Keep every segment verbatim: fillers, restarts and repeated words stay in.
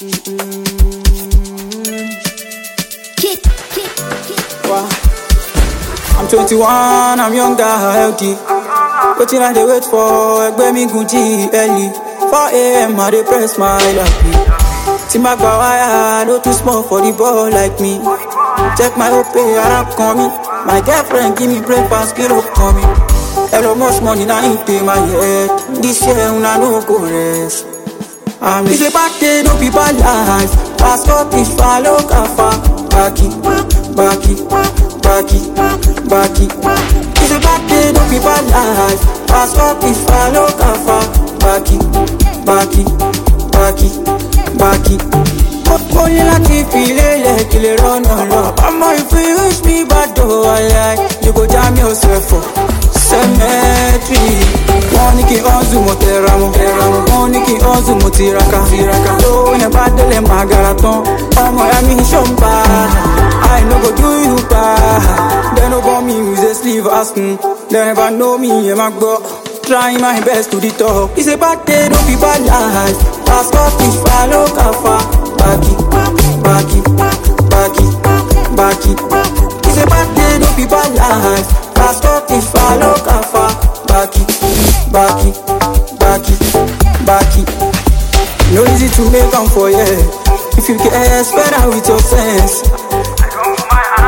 Kick, kick, kick. Wow. I'm twenty-one, I'm younger, healthy. Waiting I dey wait for Egbemi Gucci early. four a m I dey press my lucky. Timba gba wire, no too small for the ball like me. Check my O P, around coming. My girlfriend give me breakfast, kilo coming. Hello, much money now in pay my head. This year una no go rest. I mean, it's a bad day, no people life. Pass up, fish, follow, kafa. Baki, baki, baki, baki. It's a bad day, no people life. Pass up, fish, follow, kafa. Baki, baki, baki, baki. Only láti fi lélẹ̀ kí lè rọ́nà lọ. Ọmọ if you wish me bad though, I like. You go jam yourself for cemetery. Wọ́n ní kí hustle mo tẹra mọ́. Wọ́n ní kí hustle mo tiraka. Lówó yẹn bá délé máa gara tán. Ọmọ ya mi ṣó ń bá. I no go do you bad. They no born me with a sleeve asking. They never know me, ẹ máa gbọ́. Trying my best to the top. It's a bad day, no be bad life. Pass up, fish, follow, kafa. Baki, baki, baki, baki. It's a bad day, no be bad life. Pass up, fish, follow, kafa. Baki, baki, baki, baki. No easy to make am for yeah. If you get spend out with your sense.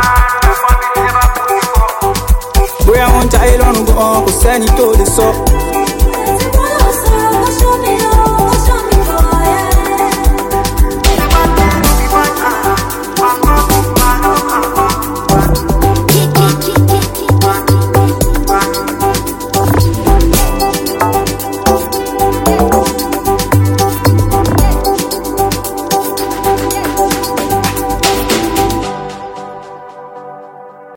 Bóyá wọ́n jayé lọ́rùn gan-an, kò sẹ́ni tó lè sọ.